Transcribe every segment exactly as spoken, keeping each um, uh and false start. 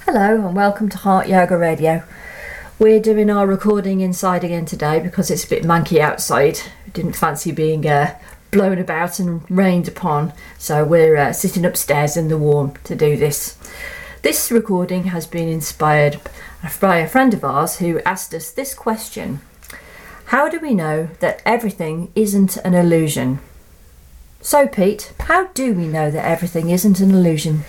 Hello and welcome to Heart Yoga Radio. We're doing our recording inside again today because it's a bit manky outside. We didn't fancy being uh, blown about and rained upon, so we're uh, sitting upstairs in the warm to do this. This recording has been inspired by a friend of ours who asked us this question: how do we know that everything isn't an illusion? So Pete, how do we know that everything isn't an illusion?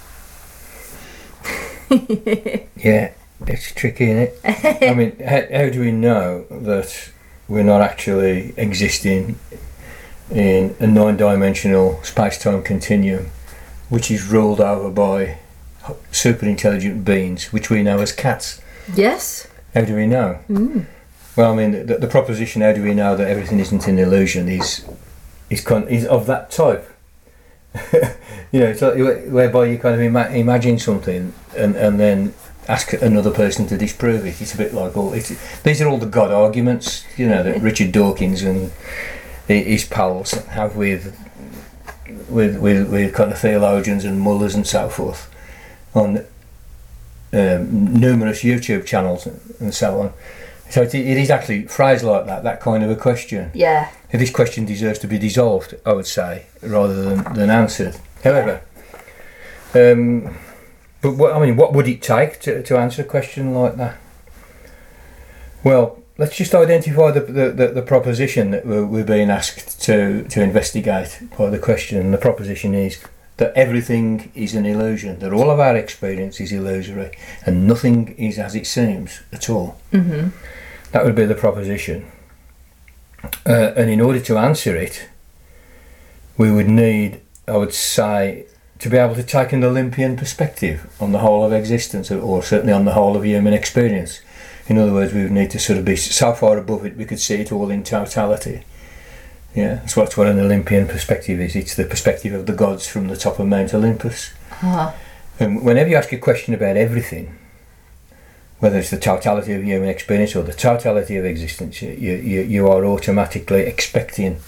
Yeah, it's tricky, isn't it? I mean, how, how do we know that we're not actually existing in a nine-dimensional space-time continuum, which is ruled over by super intelligent beings, which we know as cats? Yes. How do we know? Mm. Well, I mean, the, the proposition, how do we know that everything isn't an illusion, is is, con- is of that type. You know, it's like, whereby you kind of ima- imagine something and, and then ask another person to disprove it. It's a bit like all it's, these are all the God arguments, you know, that Richard Dawkins and his pals have with with with, with kind of theologians and mullahs and so forth on um, numerous YouTube channels and so on. So it, it is actually phrased like that, that kind of a question. Yeah. This question deserves to be dissolved, I would say, rather than, than answered. However, um, but what, I mean, what would it take to, to answer a question like that? Well, let's just identify the the, the, the proposition that we're, we're being asked to, to investigate by the question. And the proposition is that everything is an illusion, that all of our experience is illusory, and nothing is as it seems at all. Mm-hmm. That would be the proposition. Uh, and in order to answer it, we would need, I would say, to be able to take an Olympian perspective on the whole of existence, or certainly on the whole of human experience. In other words, we would need to sort of be so far above it we could see it all in totality. Yeah, that's what, what an Olympian perspective is. It's the perspective of the gods from the top of Mount Olympus. Uh-huh. And whenever you ask a question about everything, whether it's the totality of human experience or the totality of existence, you, you, you are automatically expecting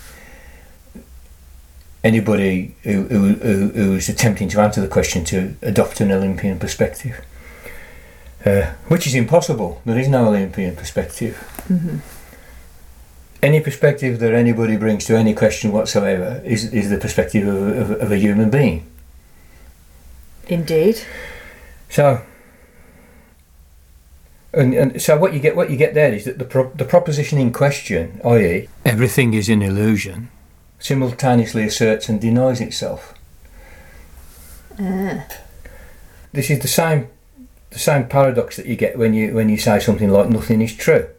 anybody who, who, who, who's attempting to answer the question to adopt an Olympian perspective, uh, which is impossible. There is no Olympian perspective. Mm-hmm. Any perspective that anybody brings to any question whatsoever is, is the perspective of, of, of a human being. Indeed. So, and, and so what you get what you get there is that the pro, the proposition in question, that is, everything is an illusion, simultaneously asserts and denies itself. Uh. This is the same the same paradox that you get when you when you say something like nothing is true.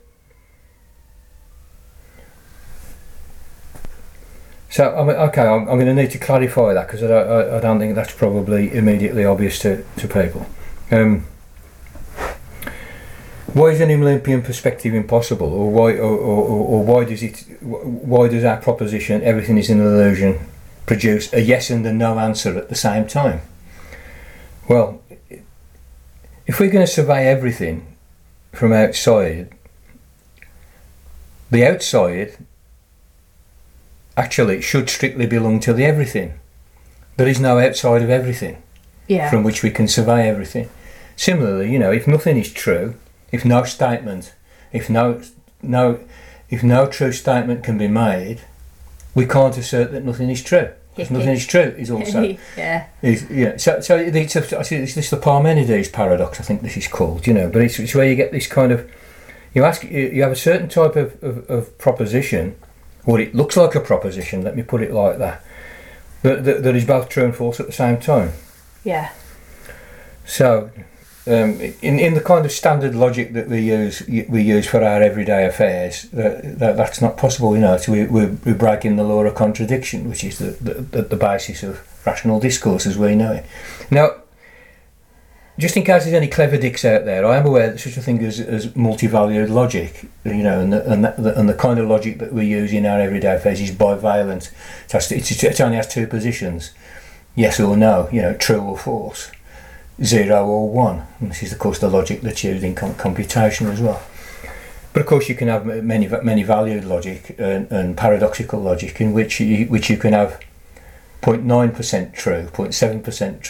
So I mean, okay, I'm, I'm going to need to clarify that because I, I, I don't think that's probably immediately obvious to, to people. Um, why is an Olympian perspective impossible, or why, or, or, or why does it? Why does our proposition "everything is an illusion" produce a yes and a no answer at the same time? Well, if we're going to survey everything from outside, the outside actually should strictly belong to the everything. There is no outside of everything, yeah, from which we can survey everything. Similarly, you know, if nothing is true, if no statement, if no no, if no true statement can be made, we can't assert that nothing is true. Because nothing is true is also yeah. Is, yeah. So so it's, a, it's this the Parmenides paradox, I think this is called. You know, but it's, it's where you get this kind of you ask you have a certain type of, of, of proposition, or it looks like a proposition. Let me put it like that. That, that, that is both true and false at the same time. Yeah. So, um, in in the kind of standard logic that we use we use for our everyday affairs, that, that that's not possible. You know, so we we we're breaking the law of contradiction, which is the, the the basis of rational discourse as we know it. Now, just in case there's any clever dicks out there, I am aware that such a thing as as multi-valued logic, you know, and the, and the, and the kind of logic that we use in our everyday affairs is bivalent. It, has to, it's, it only has two positions: yes or no, you know, true or false. Zero or one. And this is, of course, the logic that's used in com- computation as well. But of course, you can have many many valued logic and, and paradoxical logic, in which you, which you can have zero point nine percent true, zero point seven percent true,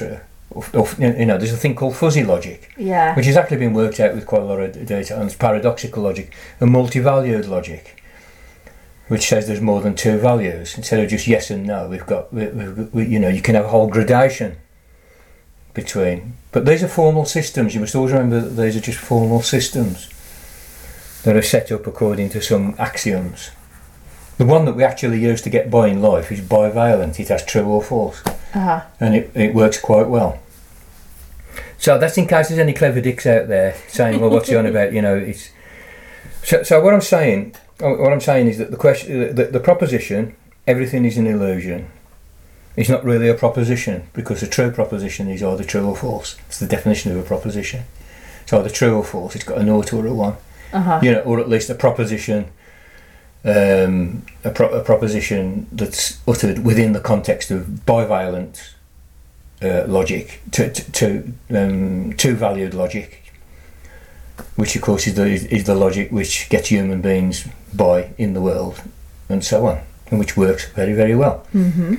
Or, or, you know, there's a thing called fuzzy logic, Yeah. which has actually been worked out with quite a lot of data, and it's paradoxical logic, and multi-valued logic, which says there's more than two values instead of just yes and no. We've got, we, we, we, you know, you can have a whole gradation between. But these are formal systems. You must always remember that these are just formal systems that are set up according to some axioms. The one that we actually use to get by in life is bivalent. It has true or false. Uh-huh. And it, it works quite well. So that's in case there's any clever dicks out there saying, well, what's he on about? You know, it's... So, so what I'm saying, what I'm saying is that the question, the, the proposition, everything is an illusion, is not really a proposition, because a true proposition is either true or false. It's the definition of a proposition. It's either true or false. It's got a naught or a one. Uh-huh. You know, or at least a proposition, um, a, pro- a proposition that's uttered within the context of bivalent uh, logic, to, to, to um, two-valued logic, which of course is the is the logic which gets human beings by in the world, and so on, and which works very, very well. Mm-hmm.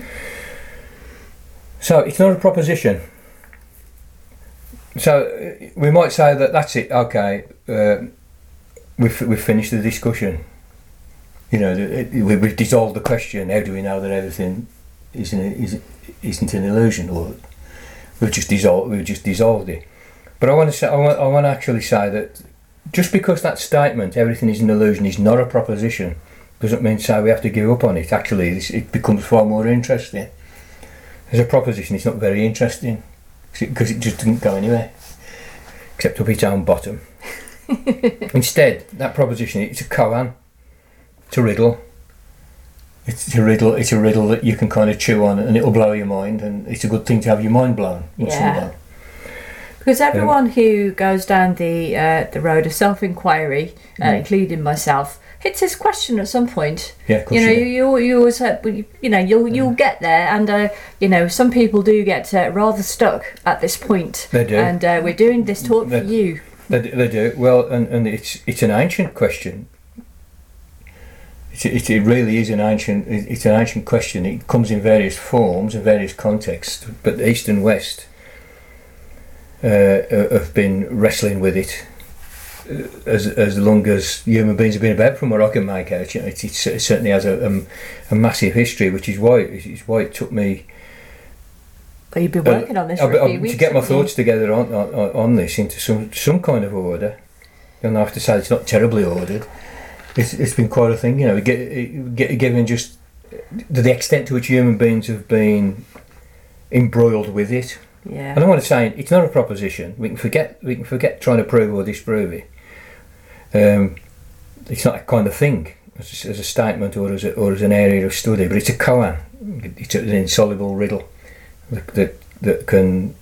So it's not a proposition. So uh, we might say that that's it. Okay. Uh, We've, we've finished the discussion. You know, it, it, we've dissolved the question. How do we know that everything isn't is, isn't an illusion, or we've just dissolved we've just dissolved it? But I want to say, I want, I want to actually say that just because that statement, everything is an illusion, is not a proposition, doesn't mean so we have to give up on it. Actually, this, it becomes far more interesting. As a proposition, it's not very interesting because it, it just doesn't go anywhere except up its own bottom. Instead, that proposition, it's a koan, it's a riddle. It's a riddle. It's a riddle that you can kind of chew on, and it'll blow your mind. And it's a good thing to have your mind blown in Yeah. some way. Because everyone um, who goes down the uh, the road of self-inquiry, uh, mm. including myself, hits this question at some point. Yeah, of course you know, you, you, you you always have, you know you'll you'll get there, and uh, you know some people do get uh, rather stuck at this point. They do, and uh, we're doing this talk they, for you. They, they do well, and, and it's it's an ancient question. It, it, it really is an ancient. It's an ancient question. It comes in various forms and various contexts, but the East and West uh, have been wrestling with it as as long as human beings have been about. From what I can make out, you know, it, it certainly has a, a, a massive history, which is why is why it took me. Well, you've been working uh, on this for I, a few I, weeks. To get my thoughts you? together on, on on this into some some kind of order. And I have to say it's not terribly ordered. It's it's been quite a thing, you know. Get, get, given just the extent to which human beings have been embroiled with it. Yeah. And I want to say it's not a proposition. We can forget we can forget trying to prove or disprove it. Um, it's not a kind of thing as a, as a statement or as a, or as an area of study, but it's a koan. It's an insoluble riddle that that, that can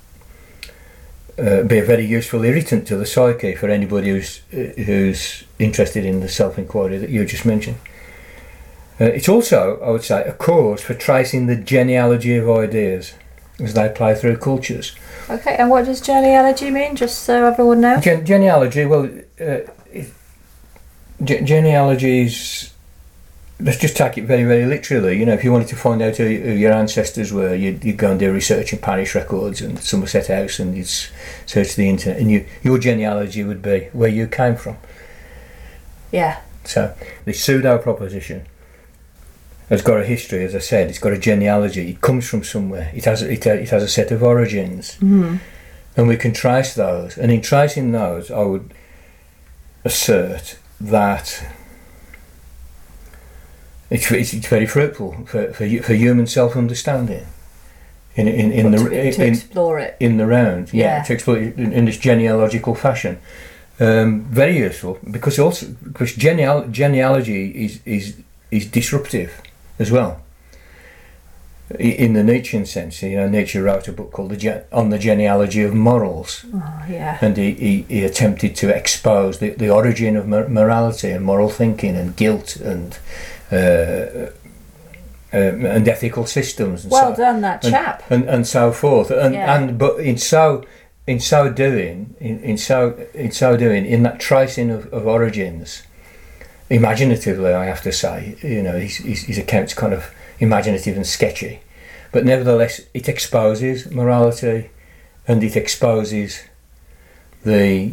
uh, be a very useful irritant to the psyche for anybody who's uh, who's interested in the self-inquiry that you just mentioned. Uh, it's also, I would say, a cause for tracing the genealogy of ideas as they play through cultures. Okay, and what does genealogy mean, just so everyone knows? Gen- genealogy, well, uh, it, ge- genealogy is, let's just take it very, very literally. You know, if you wanted to find out who, who your ancestors were, you'd, you'd go and do research in parish records and Somerset House, and you'd search the internet, and you, your genealogy would be where you came from. Yeah. So, the pseudo proposition has got a history, as I said. It's got a genealogy. It comes from somewhere. It has it, it has a set of origins, mm-hmm. and we can trace those. And in tracing those, I would assert that it's it's, it's very fruitful for for, for human self-understanding. In in in But the to, to in, explore it in the round, yeah, yeah. to explore it in, in this genealogical fashion. Um, very useful because also because geneal- genealogy is is is disruptive as well. In the Nietzschean sense, you know, Nietzsche wrote a book called the Gen- on the genealogy of morals, oh, yeah. and he, he, he attempted to expose the, the origin of mor- morality and moral thinking and guilt and uh, um, and ethical systems. And well so, done, that and, chap. and and so forth. And Yeah. and but in so in so doing, in, in so in so doing, in that tracing of, of origins, imaginatively, I have to say, you know, his, his, his account's kind of imaginative and sketchy, but nevertheless, it exposes morality, and it exposes the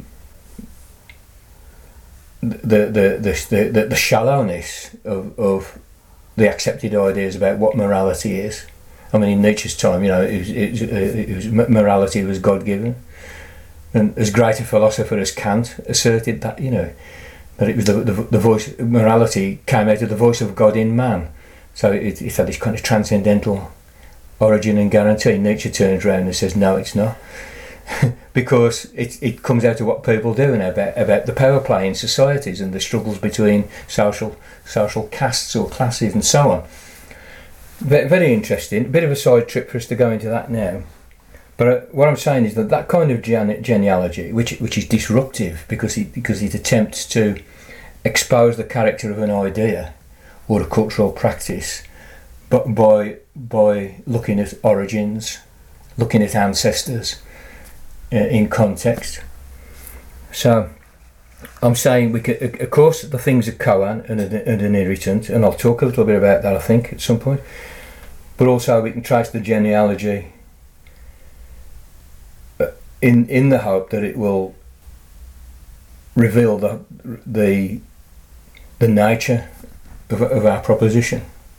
the the the the, the, the shallowness of, of the accepted ideas about what morality is. I mean, in Nietzsche's time, you know, it was, it was, it was morality was God-given, and as great a philosopher as Kant asserted that, you know, that it was the the, the voice morality came out of the voice of God in man, so it, it had this kind of transcendental origin and guarantee. Nietzsche turns around and says, no, it's not. Because it it comes out of what people do now about about the power play in societies and the struggles between social social castes or classes and so on. Very, very interesting. A bit of a side trip for us to go into that now. But uh, what I'm saying is that that kind of gene- genealogy, which which is disruptive because it because it attempts to expose the character of an idea or a cultural practice, but by by looking at origins, looking at ancestors. Uh, in context. So I'm saying we could, of course, the things are koan and, a, and an irritant, and I'll talk a little bit about that, I think, at some point. But also we can trace the genealogy in in the hope that it will reveal the the the nature of, of our proposition.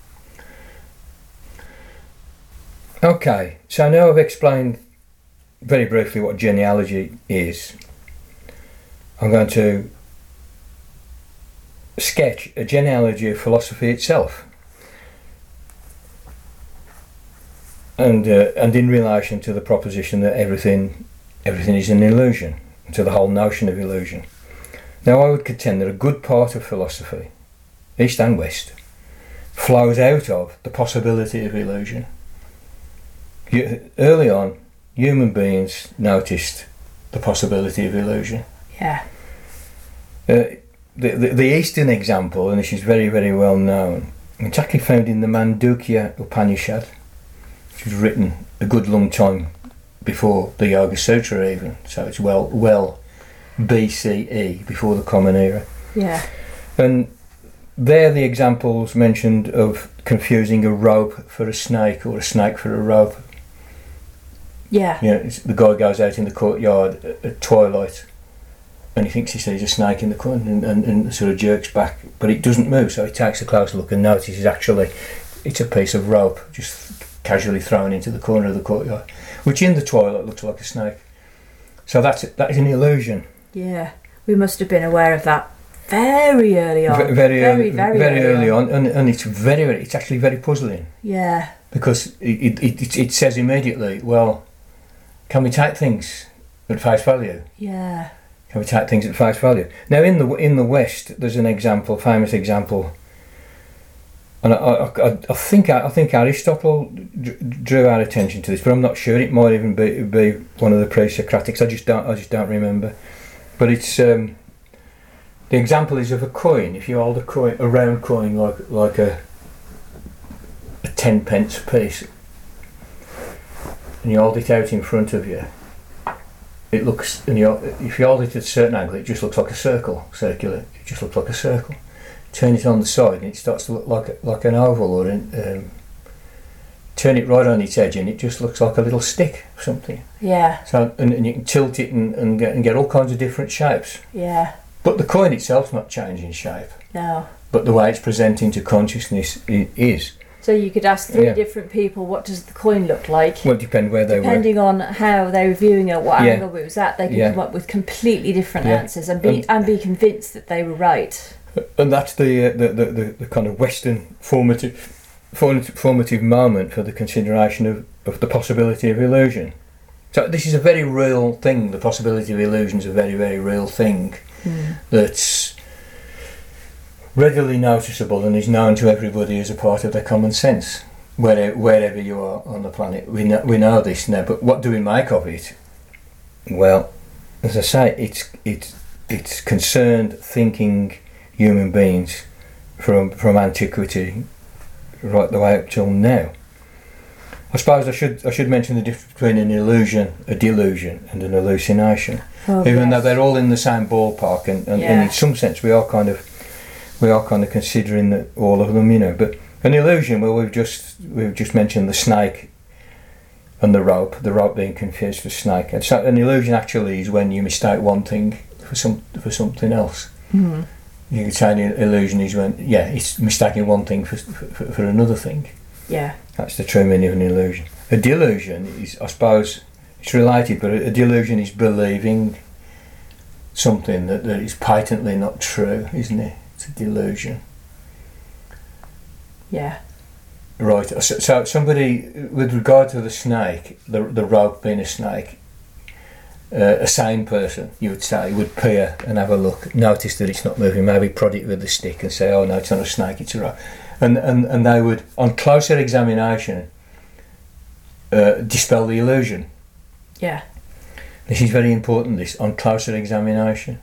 Okay, so now I've explained very briefly what genealogy is. I'm going to sketch a genealogy of philosophy itself, and uh, and in relation to the proposition that everything everything is an illusion, to the whole notion of illusion. Now, I would contend that a good part of philosophy, East and West, flows out of the possibility of illusion. You, early on, human beings noticed the possibility of illusion. Yeah. Uh, the, the the Eastern example, and this is very very well known, it's actually found in the Mandukya Upanishad, which was written a good long time before the Yoga Sutra even, so it's well well B C E, before the Common Era. Yeah. And there the examples mentioned of confusing a rope for a snake or a snake for a rope. Yeah. You know, it's, the guy goes out in the courtyard at, at twilight and he thinks he sees a snake in the corner and, and, and sort of jerks back, but it doesn't move, so he takes a close look and notices actually it's a piece of rope just casually thrown into the corner of the courtyard, which in the twilight looks like a snake. So that's that is an illusion. Yeah, we must have been aware of that very early on. V- very, early, very, very, early, early on, on, and, and it's very, very, it's actually very puzzling. Yeah. Because it, it, it, it says immediately, well, can we take things at face value? Yeah. Can we take things at face value? Now, in the in the West, there's an example, famous example, and I, I, I think I think Aristotle drew our attention to this, but I'm not sure. It might even be be one of the pre-Socratics. I just don't I just don't remember. But it's um, the example is of a coin. If you hold a coin, a round coin like like a a ten pence piece, and you hold it out in front of you, it looks, and you, if you hold it at a certain angle, it just looks like a circle, circular. It just looks like a circle. Turn it on the side, and it starts to look like a, like an oval, or an, um, turn it right on its edge, and it just looks like a little stick or something. Yeah. So, and, and you can tilt it and, and get and get all kinds of different shapes. Yeah. But the coin itself's not changing shape. No. But the way it's presenting to consciousness i- is. So you could ask three Yeah. different people, what does the coin look like? Well, it depends where they were. Depending on how they were viewing it, what Yeah. angle it was at, they could Yeah. come up with completely different Yeah. answers and be And- and be convinced that they were right. And that's the, uh, the, the, the the kind of Western formative formative, formative moment for the consideration of, of the possibility of illusion. So this is a very real thing. The possibility of illusion is a very, very real thing Mm. that's readily noticeable and is known to everybody as a part of their common sense, wherever, wherever you are on the planet. We know, we know this now, but what do we make of it? Well, as I say, it's it's it's concerned thinking human beings from from antiquity right the way up till now. I suppose I should I should mention the difference between an illusion, a delusion, and an hallucination. Oh, Even yes. though they're all in the same ballpark, and, and, Yeah. and in some sense we are kind of we are kind of considering that all of them, you know. But an illusion, well, we've just we've just mentioned the snake and the rope, the rope being confused for snake. And so an illusion actually is when you mistake one thing for some for something else. Mm-hmm. You could say an illusion is when, yeah, it's mistaking one thing for, for, for another thing. Yeah. That's the true meaning of an illusion. A delusion is, I suppose, it's related, but a, a delusion is believing something that, that is patently not true, isn't it? It's a delusion. Yeah. Right, so, so somebody, with regard to the snake, the, the rope being a snake, uh, a sane person, you would say, would peer and have a look, notice that it's not moving, maybe prod it with a stick and say, oh no, it's not a snake, it's a rope. And, and, and they would, on closer examination, uh, dispel the illusion. Yeah. This is very important, this, on closer examination.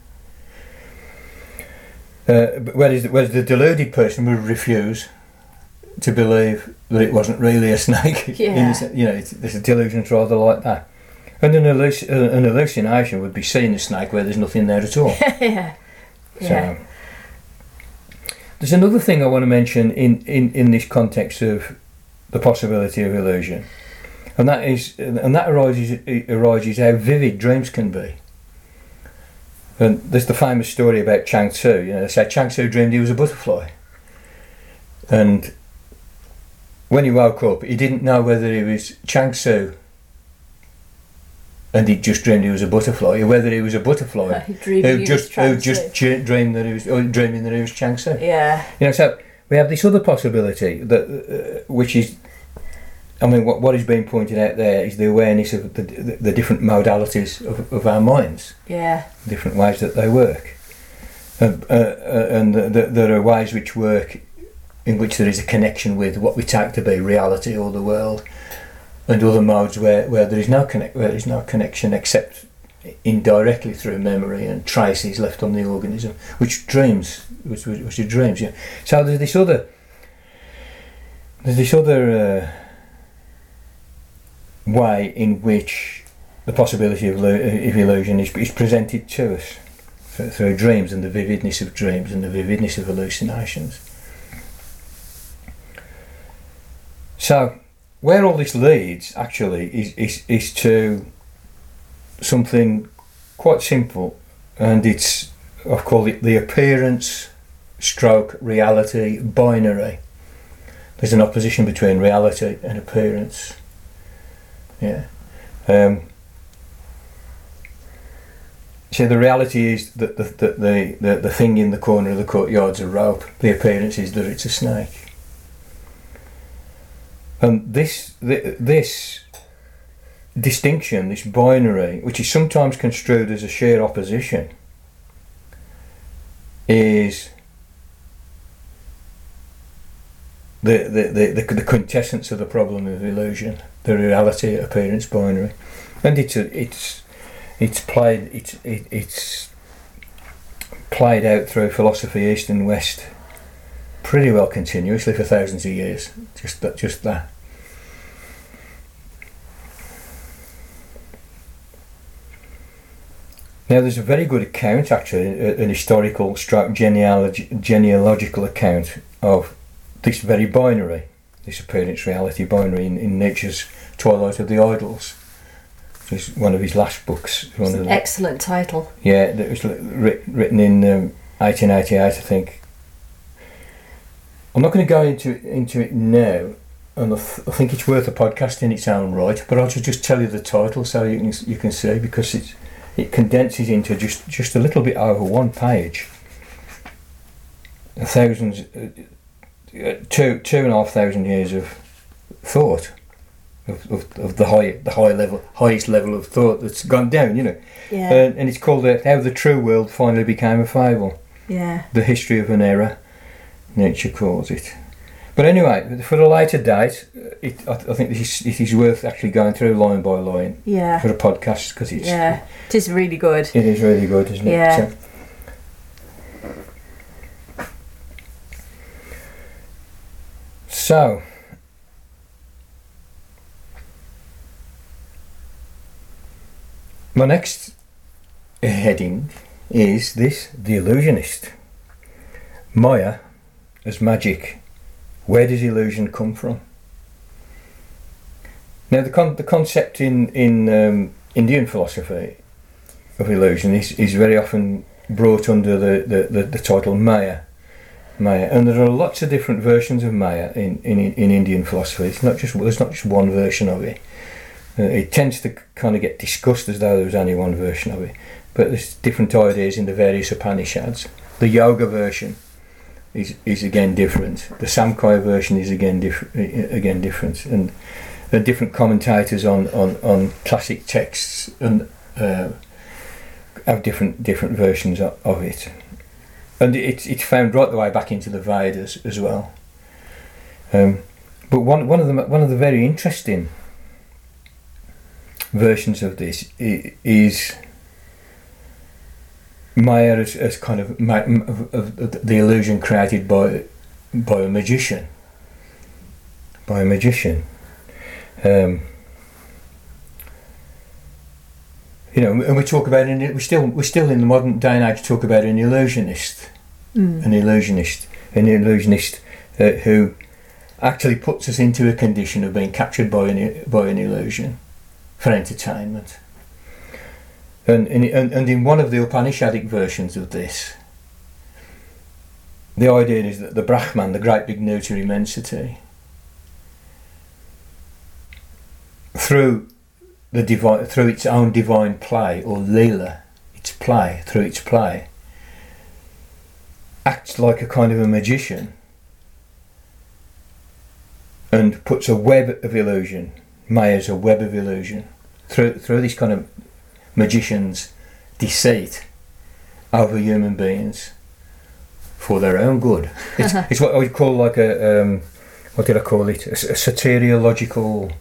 Uh, whereas, whereas the deluded person would refuse to believe that it wasn't really a snake. Yeah. You know, it's, there's a delusion rather like that. And an, halluc- an hallucination would be seeing a snake where there's nothing there at all. Yeah. Yeah. So, there's another thing I want to mention in, in, in this context of the possibility of illusion, and that is, and that arises, arises how vivid dreams can be. And there's the famous story about Chuang Tzu. You know, they say Chuang Tzu dreamed he was a butterfly, and when he woke up, he didn't know whether he was Chuang Tzu and he just dreamed he was a butterfly, or whether he was a butterfly who just who just ch- dreamed that he was, or dreaming that he was Chuang Tzu. Yeah. You know, so we have this other possibility that, uh, which is, I mean, what what is being pointed out there is the awareness of the the, the different modalities of, of our minds. Yeah. Different ways that they work, uh, uh, uh, and the, the, there are ways which work in which there is a connection with what we take to be reality or the world, and other modes where, where there is no connect where there is no connection except indirectly through memory and traces left on the organism, which dreams, which which are dreams. Yeah. So there's this other there's this other uh, way in which the possibility of, of illusion is, is presented to us through, through dreams and the vividness of dreams and the vividness of hallucinations. So, where all this leads, actually, is, is, is to something quite simple, and it's, I've called it the appearance stroke reality binary. There's an opposition between reality and appearance. Yeah. Um, so the reality is that the, the, the, the, the thing in the corner of the courtyard's a rope. The appearance is that it's a snake. And this this distinction, this binary, which is sometimes construed as a sheer opposition, is the the, the, the, the quintessence of the problem of illusion, the reality appearance binary. And it's a, it's it's played it's it, it's played out through philosophy east and west pretty well continuously for thousands of years. Just that just that. Now there's a very good account, actually, an historical stroke genealogy, genealogical account of this very binary, this appearance reality binary in, in Nietzsche's Twilight of the Idols, which is one of his last books. One It's of an the, excellent title. yeah, that was writ, written in um, eighteen eighty-eight, I think. I'm not going to go into into it now, and I, th- I think it's worth a podcast in its own right. But I'll just tell you the title so you can you can see, because it's it condenses into just, just a little bit over one page. A thousand, uh, two two and a half thousand years of thought, of, of, of the high the high level highest level of thought that's gone down. You know, Yeah. uh, and it's called uh, How the True World Finally Became a Fable. Yeah. The History of an Error, Nietzsche calls it. But anyway, for a later date, it, I, I think this is, it is worth actually going through line by line Yeah. for a podcast, because it's Yeah. It is really good. it is really good, isn't Yeah. it? So, so my next heading is this: the illusionist. Maya as magic. Where does illusion come from? Now the con- the concept in in um, Indian philosophy of illusion is, is very often brought under the, the, the, the title Maya. Maya, and there are lots of different versions of Maya in, in, in Indian philosophy. It's not just there's not just one version of it. Uh, it tends to kind of get discussed as though there was only one version of it, but there's different ideas in the various Upanishads. The yoga version is is again different. The Samkhya version is again different. Again different, and there are different commentators on, on, on classic texts and uh, have different different versions of, of it. And it's it's found right the way back into the Vedas as well. Um, but one one of the one of the very interesting versions of this is Maya as, as kind of, of, of the illusion created by by a magician. By a magician. Um, you know, and we talk about it. We still we're still in the modern day and age talk about an illusionist. Mm. An illusionist, an illusionist uh, who actually puts us into a condition of being captured by an by an illusion for entertainment. And in and, and in one of the Upanishadic versions of this, the idea is that the Brahman, the great big neuter immensity, through the divine, through its own divine play or lila, its play through its play, acts like a kind of a magician and puts a web of illusion, Maya's a web of illusion, through through this kind of magician's deceit over human beings for their own good. It's, it's what I would call like a, um, what did I call it? A, a soteriological.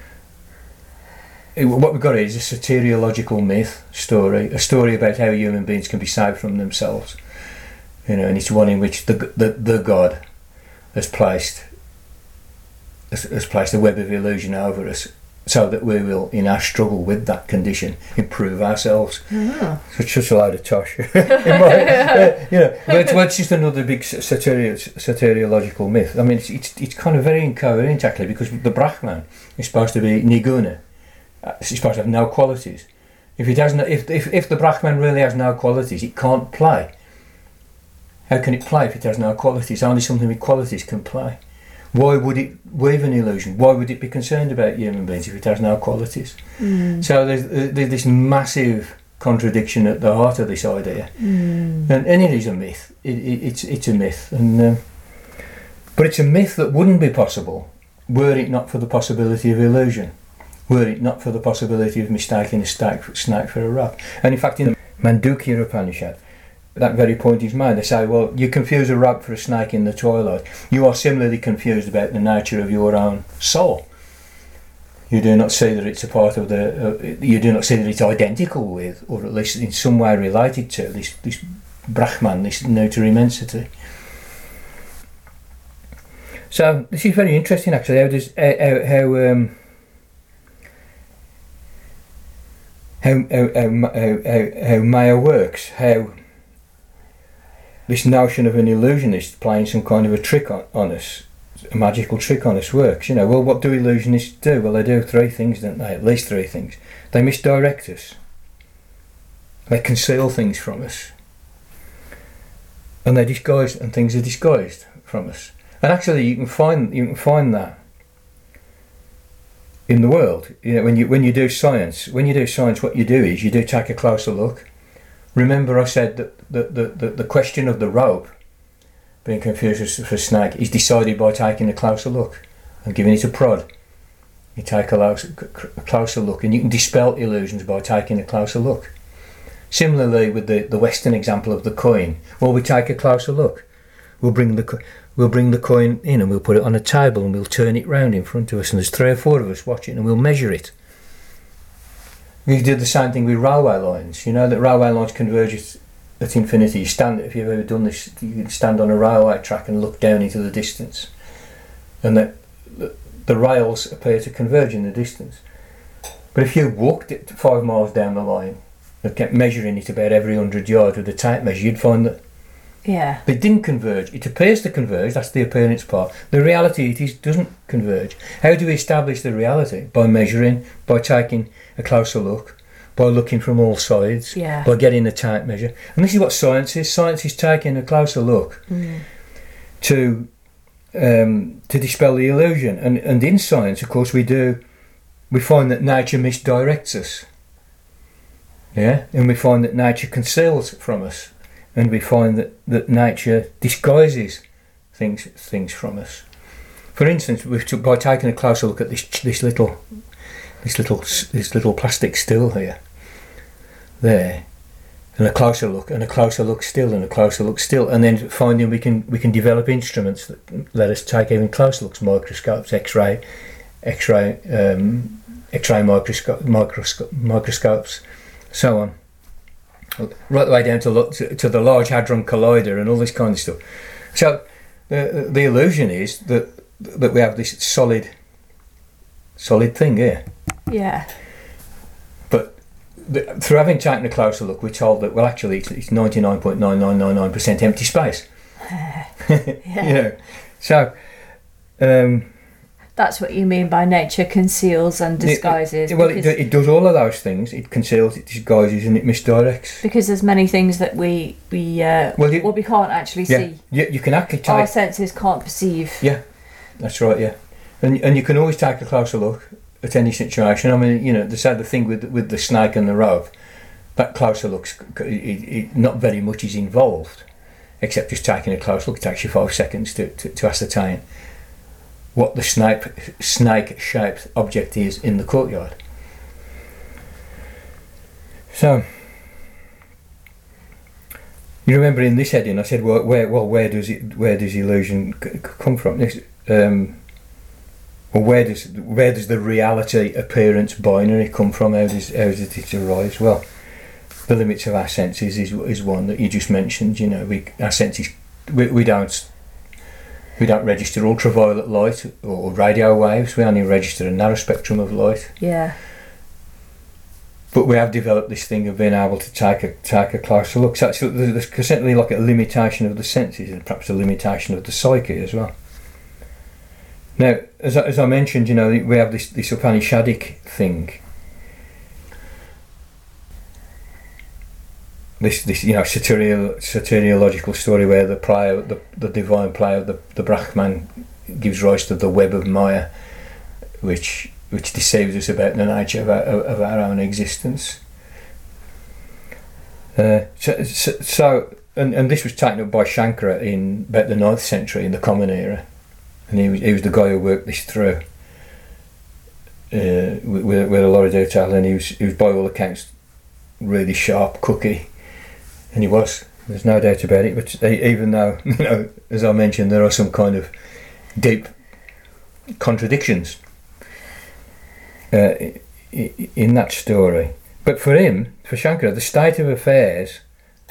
What we've got here is a soteriological myth story, a story about how human beings can be saved from themselves. You know, and it's one in which the the, the God has placed has, has placed a web of illusion over us, so that we will, in our struggle with that condition, improve ourselves. Oh. So it's just a load of tosh. my, uh, you know, but it's, well, it's just another big soterio, soteriological myth. I mean, it's, it's it's kind of very incoherent actually, because the Brahman is supposed to be niguna. It's supposed to have no qualities. If it has no, if if if the Brahman really has no qualities, it can't play. How can it play if it has no qualities? Only something with qualities can play. Why would it weave an illusion? Why would it be concerned about human beings if it has no qualities? Mm. So there's, there's this massive contradiction at the heart of this idea, mm. and, and it is a myth. It, it, it's it's a myth, and um, but it's a myth that wouldn't be possible were it not for the possibility of illusion, were it not for the possibility of mistaking a snake for a rock. And in fact, in the Mandukya Upanishad, that very point is made. They say, well, you confuse a rope for a snake in the twilight. You are similarly confused about the nature of your own soul. You do not see that it's a part of the, uh, you do not see that it's identical with, or at least in some way related to, this, this Brahman, this neuter immensity. So this is very interesting actually, how does, how, how um, how, how, how, how, how Maya works, how this notion of an illusionist playing some kind of a trick on, on us, a magical trick on us works. You know, well, what do illusionists do? Well, they do three things, don't they? At least three things. They misdirect us. They conceal things from us. And they disguise, and things are disguised from us. And actually, you can find you can find that in the world. You know, when you when you do science, when you do science, what you do is you do take a closer look. Remember I said that the, the, the, the question of the rope being confused for a snake is decided by taking a closer look and giving it a prod. You take a, a closer look, and you can dispel illusions by taking a closer look. Similarly with the, the Western example of the coin, well, we take a closer look. We'll bring the we'll bring the coin in and we'll put it on a table and we'll turn it round in front of us, and there's three or four of us watching, and we'll measure it. We do the same thing with railway lines. You know that railway lines converge at infinity. You stand, if you've ever done this, you stand on a railway track and look down into the distance, and the, the, the rails appear to converge in the distance. But if you walked it five miles down the line and kept measuring it about every hundred yards with a tape measure, you'd find that Yeah. They didn't converge. It appears to converge, that's the appearance part. The reality it is doesn't converge. How do we establish the reality? By measuring, by taking a closer look, by looking from all sides, Yeah. by getting a tape measure. And this is what science is. Science is taking a closer look Mm. to um, to dispel the illusion. And, and in science, of course, we do, we find that nature misdirects us. Yeah? And we find that nature conceals from us. And we find that, that nature disguises things things from us. For instance, we've t- by taking a closer look at this this little this little this little plastic still here, there, and a closer look, and a closer look still, and a closer look still, and then finding we can we can develop instruments that let us take even closer looks, microscopes, X-ray, X-ray, um, X-ray microscope, microscope, microscopes, so on. Right the way down to, look, to to the Large Hadron Collider and all this kind of stuff. So the the illusion is that that we have this solid solid thing here. Yeah. But the, through having taken a closer look, we're told that well, actually, it's, it's ninety-nine point nine nine nine nine percent empty space. Yeah. You know, so. Um, That's what you mean by nature conceals and disguises. It, well, it, because, it does all of those things. It conceals, it disguises, and it misdirects. because there's many things that we we uh, Well, you- well, we can't actually Yeah, see. you, you can actually Our take. senses can't perceive. Yeah, that's right. Yeah, and and you can always take a closer look at any situation. I mean, you know, the sad the thing with with the snake and the rope, that closer looks, it, it, not very much is involved, except just taking a close look. It takes you five seconds to, to, to ascertain what the snake snake shaped object is in the courtyard. So you remember in this heading I said, well, where well where does it where does illusion c- come from? This, um, well, where does where does the reality appearance binary come from? How does how does it arise? Well, the limits of our senses is is one that you just mentioned. You know, we our senses we, we don't. We don't register ultraviolet light or radio waves, we only register a narrow spectrum of light. Yeah. But we have developed this thing of being able to take a take a closer look. So so there's certainly like a limitation of the senses and perhaps a limitation of the psyche as well. Now, as I, as I mentioned, you know, we have this, this Upanishadic thing. This, this, you know, soteriol, soteriological story where the player, the, the divine player, the, the Brahman, gives rise to the web of Maya, which which deceives us about the nature of our, of our own existence. Uh, so, so, so and, and this was taken up by Shankara in about the ninth century in the Common Era, and he was he was the guy who worked this through uh, with with a lot of detail, and he was he was by all accounts really sharp cookie. And he was, there's no doubt about it, but even though, you know, as I mentioned, there are some kind of deep contradictions uh, in that story. But for him, for Shankara, the state of affairs,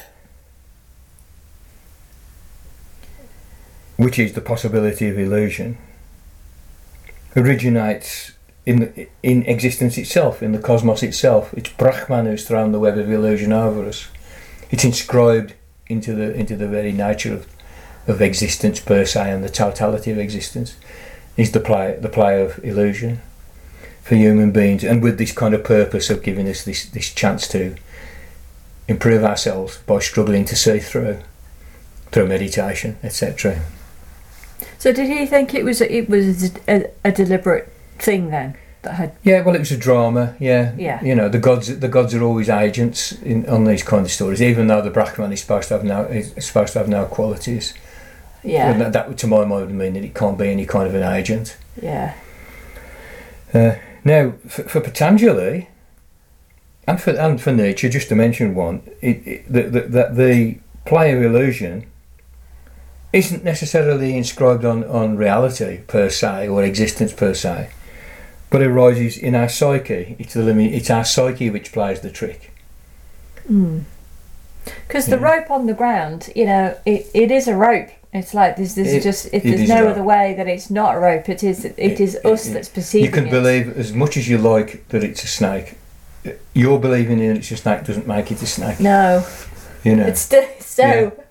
which is the possibility of illusion, originates in the, in existence itself, in the cosmos itself. It's Brahman who's thrown the web of illusion over us. It's inscribed into the into the very nature of, of existence per se, and the totality of existence is the play the play of illusion for human beings, and with this kind of purpose of giving us this, this chance to improve ourselves by struggling to see through through meditation, et cetera. So did he think it was a, it was a, a deliberate thing then that had? Yeah, well, it was a drama. Yeah, Yeah. You know, the gods the gods are always agents in on these kind of stories, even though the Brahman is supposed to have no is supposed to have no qualities. Yeah. And that, that, to my mind, would mean that it can't be any kind of an agent. Yeah. Uh, now, for, for Patanjali, and for and for Nietzsche, just to mention one, it, it, that the, the, the play of illusion isn't necessarily inscribed on, on reality per se or existence per se, but arises in our psyche. It's the limit. It's our psyche which plays the trick. Mm. Because the Yeah. rope on the ground, you know, it, it is a rope. It's like there's, there's It- just if it there's is no a other rope. way that it's not a rope. It is it, It- is it- us it- that's perceiving You can it. believe as much as you like that it's a snake. You're believing in it's a snake doesn't make it a snake. No, You know. it's still so. Yeah.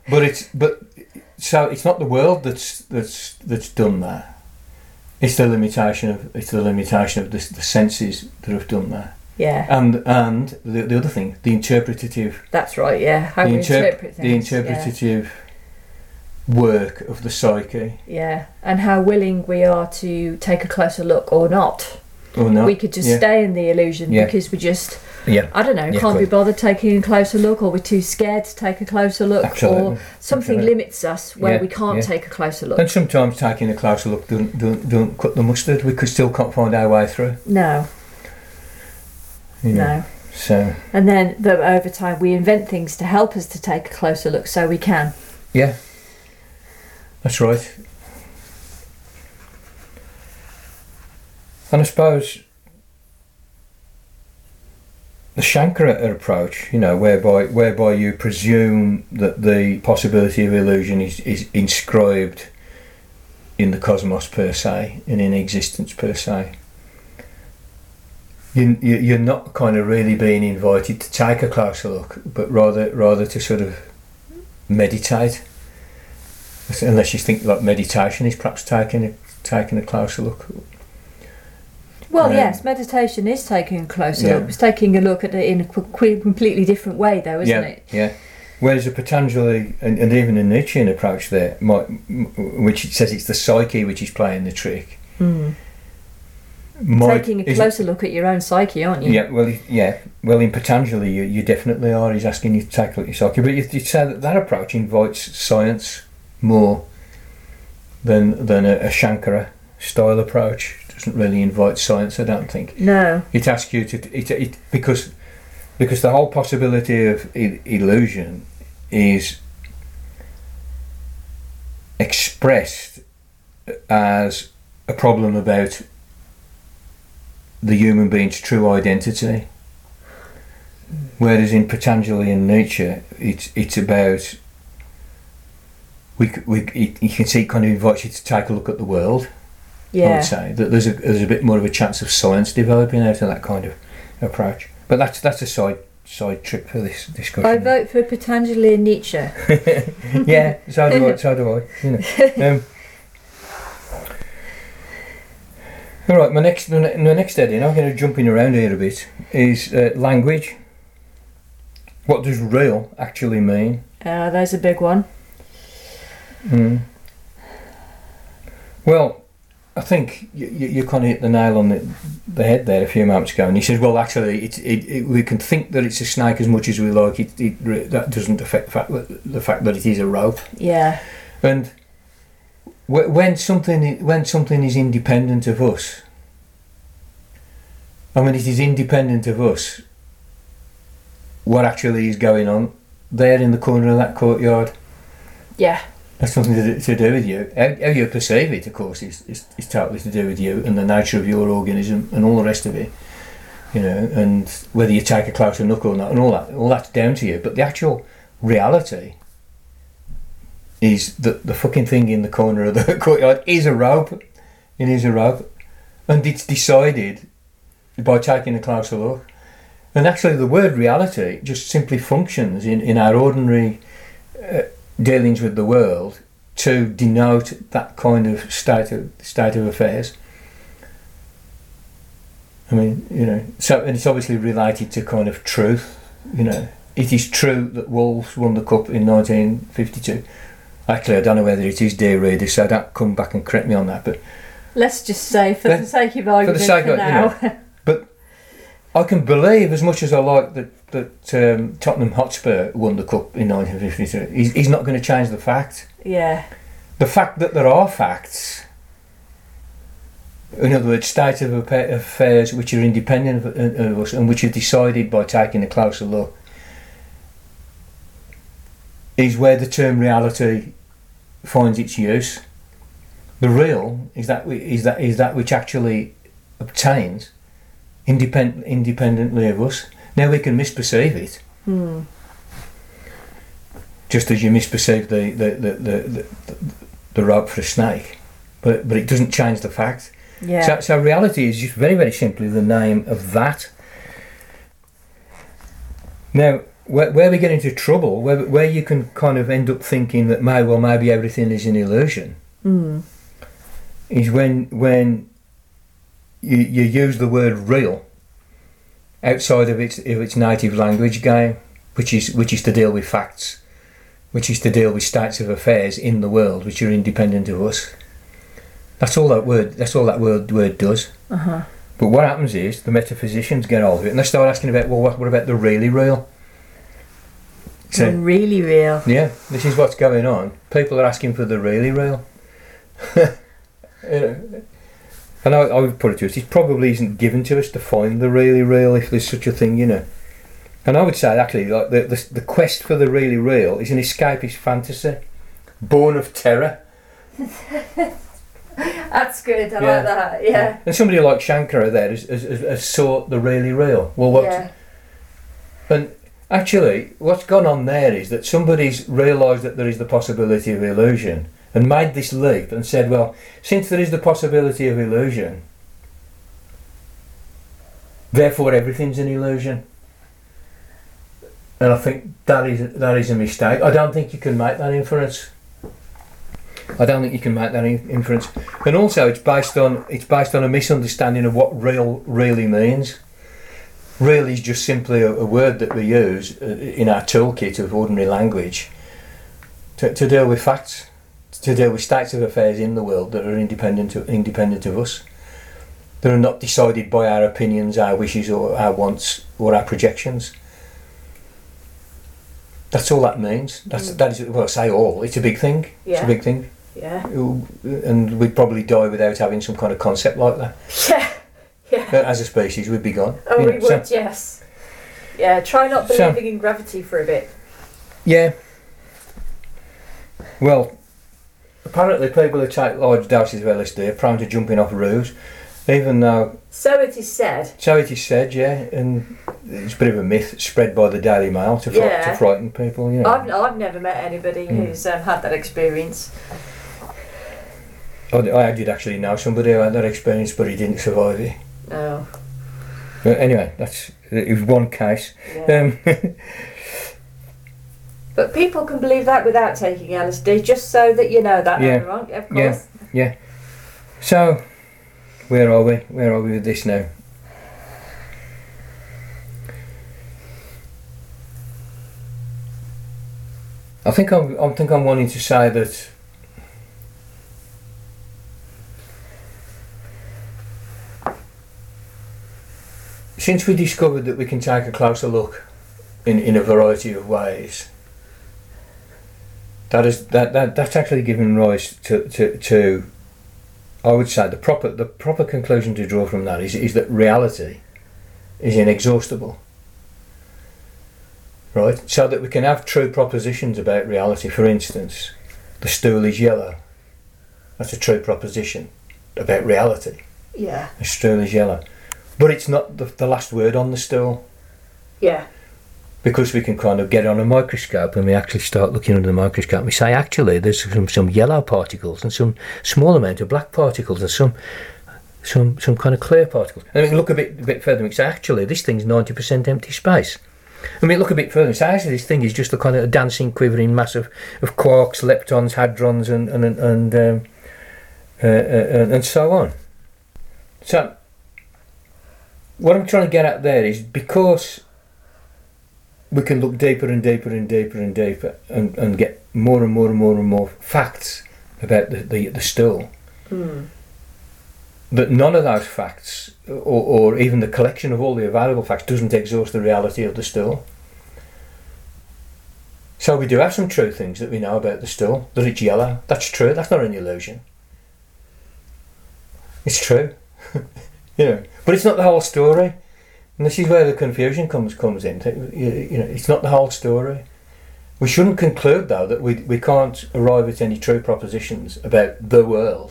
but it's but so it's not the world that's that's that's done that. It's the limitation of it's the limitation of the, the senses that have done that. Yeah. And and the, the other thing, the interpretative. That's right. Yeah. How the we interp- interpret things. The interpretative yeah. work of the psyche. Yeah, and how willing we are to take a closer look or not. Or not. We could just yeah. stay in the illusion yeah. because we just. Yeah. I don't know. Yeah, can't cool. be bothered taking a closer look, or we're too scared to take a closer look, Absolutely. or something Absolutely. limits us where Yeah, we can't yeah. take a closer look. And sometimes taking a closer look don't, don't, don't cut the mustard. We could still can't find our way through. No. You know. No. So. And then the, over time we invent things to help us to take a closer look so we can. Yeah. That's right. And I suppose the Shankara approach, you know, whereby whereby you presume that the possibility of illusion is, is inscribed in the cosmos per se, and in existence per se. You, you you're not kind of really being invited to take a closer look, but rather rather to sort of meditate. Unless you think like meditation is perhaps taking a taking a closer look. Well, Um, yes, meditation is taking a closer yeah. look. It's taking a look at it in a qu- completely different way, though, isn't yeah, it? Yeah. Whereas a Patanjali and, and even a Nietzschean approach there, might, which it says it's the psyche which is playing the trick. Mm. Might, Taking a is closer look at your own psyche, aren't it, you? yeah, well, yeah. Well, in Patanjali, you, you definitely are. He's asking you to take a look at your psyche, but you, you say that that approach invites science more than than a, a Shankara style approach. Doesn't really invite science, I don't think. No. It asks you to it, it because because the whole possibility of I- illusion is expressed as a problem about the human being's true identity, whereas in Patanjali and Nietzsche, it's it's about we c- we it, you can see it kind of invites you to take a look at the world. I Yeah. would say that there's a there's a bit more of a chance of science developing out of that kind of approach. But that's that's a side side trip for this discussion. I vote for Patanjali and Nietzsche. Yeah, so do I. So do I. You know. Um, all right, my next my ne- my next heading, I'm going to jumping around here a bit, is uh, language. What does real actually mean? Uh, there's a big one. Mm. Well, I think you, you, you kind of hit the nail on the, the head there a few moments ago, and he said, "Well, actually, it, it, it, we can think that it's a snake as much as we like. It, it that doesn't affect the fact that, the fact that it is a rope." Yeah. And wh- when something i- when something is independent of us, I mean, it is independent of us. What actually is going on there in the corner of that courtyard? Yeah. That's nothing to do, to do with you. How, how you perceive it, of course, is, is, is totally to do with you and the nature of your organism and all the rest of it. You know, and whether you take a closer look or not, and all that, all that's down to you. But the actual reality is that the fucking thing in the corner of the courtyard is a rope. It is a rope, and it's decided by taking a closer look. And actually, the word reality just simply functions in in our ordinary Uh, dealings with the world to denote that kind of state of state of affairs. I mean, you know, so and it's obviously related to kind of truth. You know, it is true that Wolves won the cup in nineteen fifty-two. Actually, I don't know whether it is, dear reader, so don't come back and correct me on that. But Let's just say, for Let- the sake of argument, for, sake of- you now. know. but I can believe, as much as I like that that um, Tottenham Hotspur won the cup in nineteen fifty-two, he's, he's not going to change the fact. Yeah. The fact that there are facts, in other words, state of affa- affairs which are independent of, of us and which are decided by taking a closer look, is where the term reality finds its use. The real is that we- is that is that which actually obtains independent independently of us. Now we can misperceive it, Hmm. just as you misperceive the the the the, the, the rope for a snake, but but it doesn't change the fact. Yeah. So, so reality is just very very simply the name of that. Now, where, where we get into trouble, where where you can kind of end up thinking that may well maybe everything is an illusion, Mm. is when when you you use the word real outside of its of its native language game, which is which is to deal with facts, which is to deal with states of affairs in the world which are independent of us. That's all that word. That's all that word word does. Uh-huh. But what happens is the metaphysicians get hold of it and they start asking about, well, what, what about the really real? So, Really real. yeah, this is what's going on. People are asking for the really real. You know, and I, I would put it to us, it probably isn't given to us to find the really real, if there's such a thing, you know. And I would say, actually, like the, the, the quest for the really real is an escapist fantasy, born of terror. That's good. I Yeah. like that. Yeah. And somebody like Shankara there has, has, has has sought the really real. Well, what? Yeah. And actually, what's gone on there is that somebody's realised that there is the possibility of illusion and made this leap and said, well, since there is the possibility of illusion, therefore everything's an illusion. And I think that is that is a mistake. I don't think you can make that inference. I don't think you can make that in- inference. And also, it's based on it's based on a misunderstanding of what real really means. Real is just simply a, a word that we use uh, in our toolkit of ordinary language to, to deal with facts, to deal with states of affairs in the world that are independent of, independent of us. That are not decided by our opinions, our wishes, or our wants, or our projections. That's all that means. That's Mm. that is well, I say all. It's a big thing. It's Yeah. a big thing. Yeah. And we'd probably die without having some kind of concept like that. Yeah. Yeah. Uh, As a species, we'd be gone. Oh, You we know, would. so- Yes. Yeah. Try not So- believing in gravity for a bit. yeah. Well, apparently people who take large doses of L S D are prone to jumping off roofs, even though, So it is said. so it is said, yeah, and it's a bit of a myth spread by the Daily Mail to, fri- Yeah. to frighten people, you know. I've I've never met anybody Mm. who's um, had that experience. I, I did actually know somebody who had that experience, but he didn't survive it. No. But anyway, that's it was one case. Yeah. Um, But people can believe that without taking L S D, just so that you know that, Yeah. everyone. Of course. Yeah. so, where are we? Where are we with this now? I think I'm. I think I'm wanting to say that. Since we discovered that we can take a closer look in, in a variety of ways, that is that, that that's actually given rise to, to, to I would say the proper the proper conclusion to draw from that is is that reality is inexhaustible. Right? So that we can have true propositions about reality. For instance, the stool is yellow. That's a true proposition about reality. Yeah. The stool is yellow. But it's not the, the last word on the stool. Yeah. Because we can kind of get on a microscope and we actually start looking under the microscope and we say actually there's some, some yellow particles and some small amount of black particles and some some some kind of clear particles. And we can look a bit a bit further and we say actually this thing's ninety percent empty space. And we look a bit further and say actually this thing is just a kind of a dancing, quivering mass of, of quarks, leptons, hadrons and and and, um, uh, uh, and so on. So what I'm trying to get at there is because we can look deeper and deeper and deeper and deeper and, and get more and more and more and more facts about the, the, the stool. Mm. That none of those facts, or, or even the collection of all the available facts, doesn't exhaust the reality of the stool. So we do have some true things that we know about the stool, that it's yellow. That's true, that's not an illusion. It's true. You know, but it's not the whole story. And this is where the confusion comes comes in. You know, it's not the whole story. We shouldn't conclude, though, that we we can't arrive at any true propositions about the world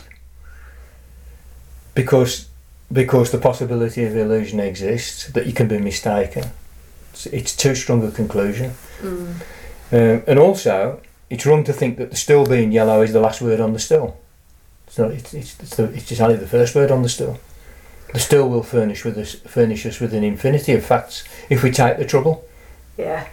because because the possibility of illusion exists, that you can be mistaken. It's, it's too strong a conclusion. Mm. Um, and also, it's wrong to think that the stool being yellow is the last word on the stool. It's not. It's it's it's, the, it's just only the first word on the stool. The stool will furnish with us furnish us with an infinity of facts if we take the trouble. Yeah.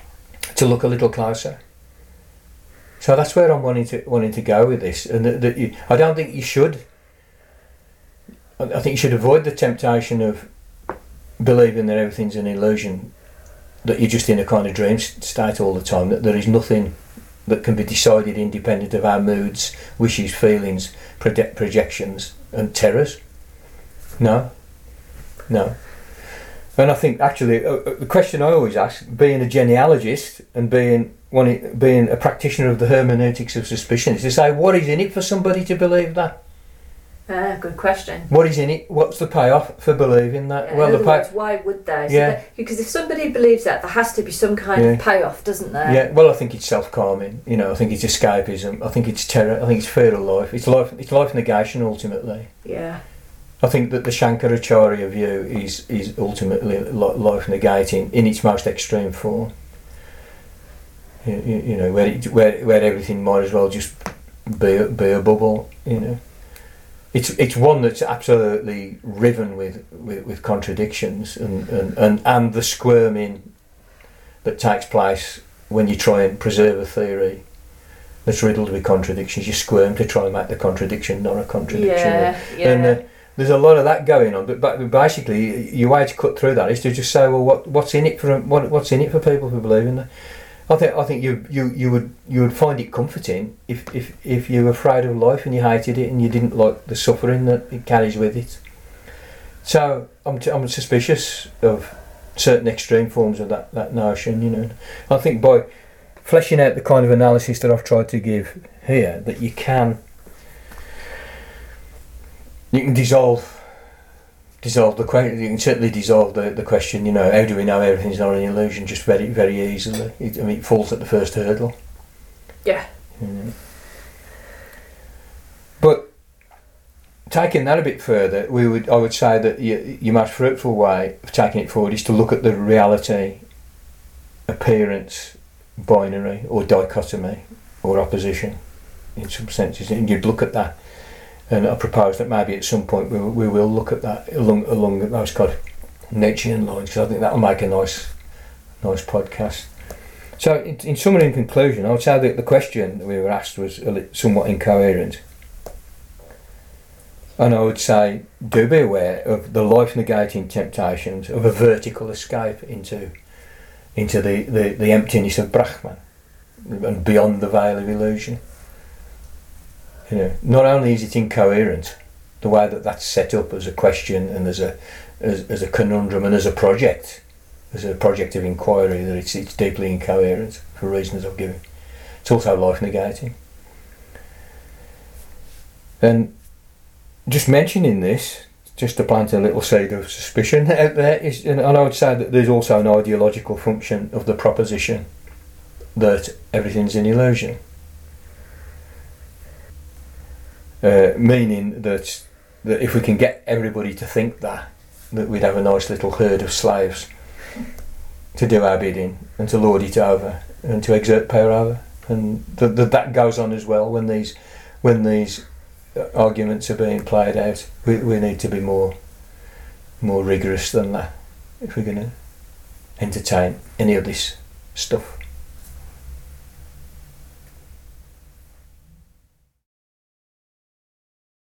to look a little closer. So that's where I'm wanting to wanting to go with this, and that, that you, I don't think you should. I, I think you should avoid the temptation of believing that everything's an illusion, that you're just in a kind of dream state all the time, that there is nothing that can be decided independent of our moods, wishes, feelings, proje- projections and terrors. No, no. And I think actually uh, the question I always ask, being a genealogist and being one, being a practitioner of the hermeneutics of suspicion, is to say, what is in it for somebody to believe that? Ah, good question. What is in it? What's the payoff for believing that? Yeah, well, in the other pay- words, why would they? So yeah. that, because if somebody believes that, there has to be some kind yeah. of payoff, doesn't there? Yeah. Well, I think it's self-calming. You know, I think it's escapism. I think it's terror. I think it's fear of life. It's life. It's life negation ultimately. Yeah. I think that the Shankaracharya view is is ultimately life negating in its most extreme form. You, you, you know, where, it, where where everything might as well just be a, be a bubble. You know, it's it's one that's absolutely riven with, with, with contradictions and, and, and, and the squirming that takes place when you try and preserve a theory that's riddled with contradictions. You squirm to try and make the contradiction not a contradiction. Yeah, yeah. And, uh, there's a lot of that going on, but, but basically, your way to cut through that is to just say, well, what what's in it for what what's in it for people who believe in that? I think I think you you, you would you would find it comforting if, if, if you were afraid of life and you hated it and you didn't like the suffering that it carries with it. So I'm t- I'm suspicious of certain extreme forms of that, that notion. You know, I think by fleshing out the kind of analysis that I've tried to give here, that you can. You can dissolve, dissolve the question. You can certainly dissolve the, the question. You know, how do we know everything's not an illusion? Just very, very easily. It, I mean, it falls at the first hurdle. Yeah. Mm. But taking that a bit further, we would, I would say that you, your most fruitful way of taking it forward is to look at the reality, appearance, binary, or dichotomy, or opposition, in some senses, and you'd look at that. And I propose that maybe at some point we, we will look at that along along those kind of Nietzschean lines, because I think that will make a nice nice podcast. So in, in summary and conclusion, I would say that the question that we were asked was a li- somewhat incoherent. And I would say, do be aware of the life-negating temptations of a vertical escape into into the, the, the emptiness of Brahman and beyond the veil of illusion. You know, not only is it incoherent, the way that that's set up as a question and as a as, as a conundrum and as a project, as a project of inquiry, that it's it's deeply incoherent for reasons I've given. It's also life negating. And just mentioning this, just to plant a little seed of suspicion out there, is, and I would say that there's also an ideological function of the proposition that everything's an illusion. Uh, meaning that that if we can get everybody to think that, that we'd have a nice little herd of slaves to do our bidding and to lord it over and to exert power over, and that that, that goes on as well when these when these arguments are being played out. We we need to be more more rigorous than that if we're going to entertain any of this stuff.